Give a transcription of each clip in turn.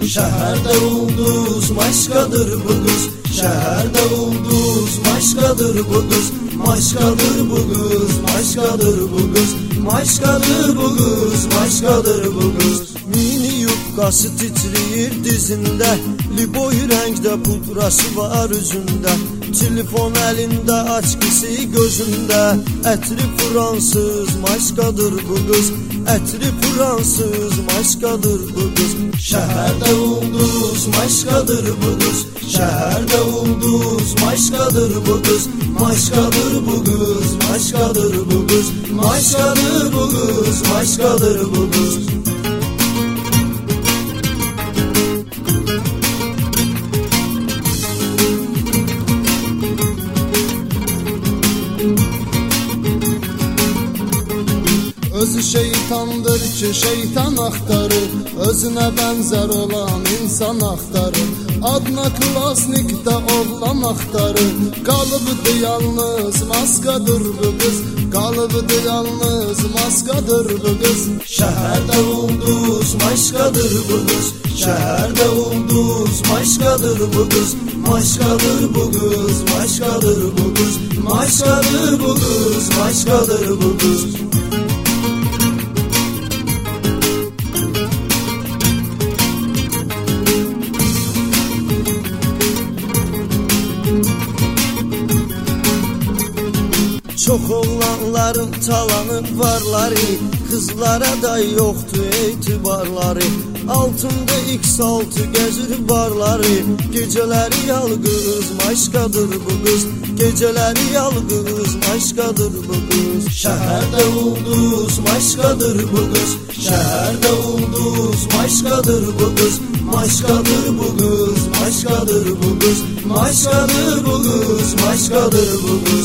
Şəhərdə ulduz başqadır bu qız. Şəhərdə ulduz başqadır bu qız. Başqadır bu qız, başqadır bu qız. Başqadır bu qız, başqadır bu qız. Mini yubqası titriyir dizində, liboy rəngdə pudrası var üzündə. Telefon əlində, açqısı gözündə. Ətri fransız, başqadır bu qız. Ətri fransız, başqadır bu qız. Şəhərdə ulduz başqadır bu qız. Şəhərdə ulduz başqadır bu qız. Başqadır bu qız, başqadır bu qız. Başqadır bu qız, başqadır bu qız. Özü şeytandır ki şeytan axtarır, özünə bənzər olan insan axtarır. Adına klasnikdə oğlan axtarır, qalıbıdır yalnız maskadır bu qız. Qalıbıdır yalnız maskadır bu qız. Şəhərdə ulduz başqadır bu qız. Şəhərdə ulduz başqadır bu qız. Başqadır bu qız, başqadır bu qız. Başqadır bu qız, başqadır bu qız. Çox oğlanların talanı varları, kızlara da yoxdur etibarları. Altında X6 gəzir barları, gecələri yalqız başqadır bu qız. Gecələri yalqız başqadır bu qız. Şəhərdə ulduz başqadır bu qız. Şəhərdə ulduz başqadır bu qız. Başqadır bu qız, başqadır bu qız. Başqadır bu qız, başqadır bu qız.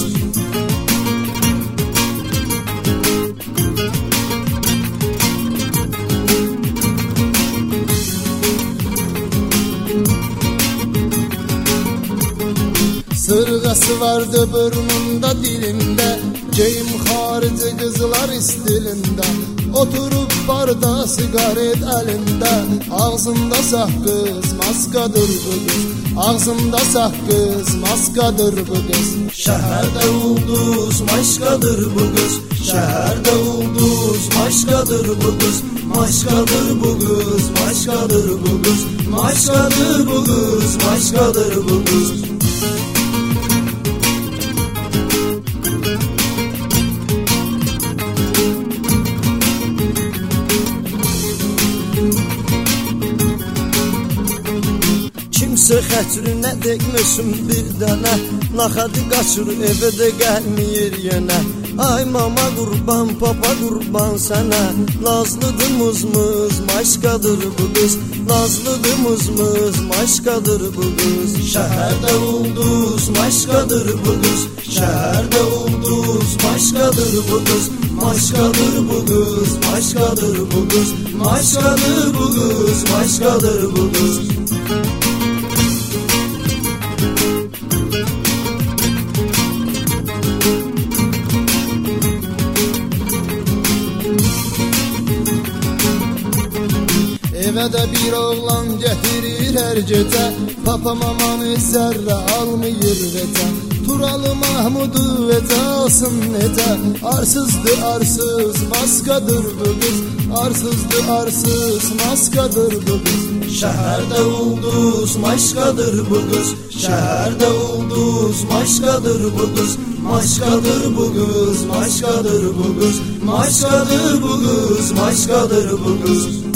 Sırğası vardı burnunda dilində, geyim xarici qızlar istilində. Oturub barda sigaret əlində, ağzında saqqız maskadır bu qız. Ağzında saqqız maskadır bu qız. Şəhərdə ulduz başqadır bu qız. Şəhərdə ulduz başqadır bu qız. Başqadır bu qız, başqadır bu qız. Başqadır bu qız, başqadır bu qız. Kimsə xətrinə dəqməsin bir dənə, naxadı qaçır evə də gəlməyir yenə. Ay mama qurban, papa qurban sənə, nazlıdır mızmız, başqadır bu qız. Nazlıdır mızmız, başqadır bu qız. Şəhərdə ulduz başqadır bu qız. Şəhərdə ulduz başqadır bu qız. Başqadır bu qız, başqadır bu qız. Başqadır bu qız, başqadır bu qız. Evə də bir oğlan gətirir hər gecə, papa mamanı zərrə almıyır vecə. Turalı Mahmudu vecə alsın necə, arsızdır arsız maskadır bu qız. Arsızdır arsız maskadır bu qız. Şəhərdə ulduz başqadır bu qız. Şəhərdə ulduz başqadır bu qız. Başqadır bu qız, başqadır bu qız. Başqadır bu qız, başqadır bu qız.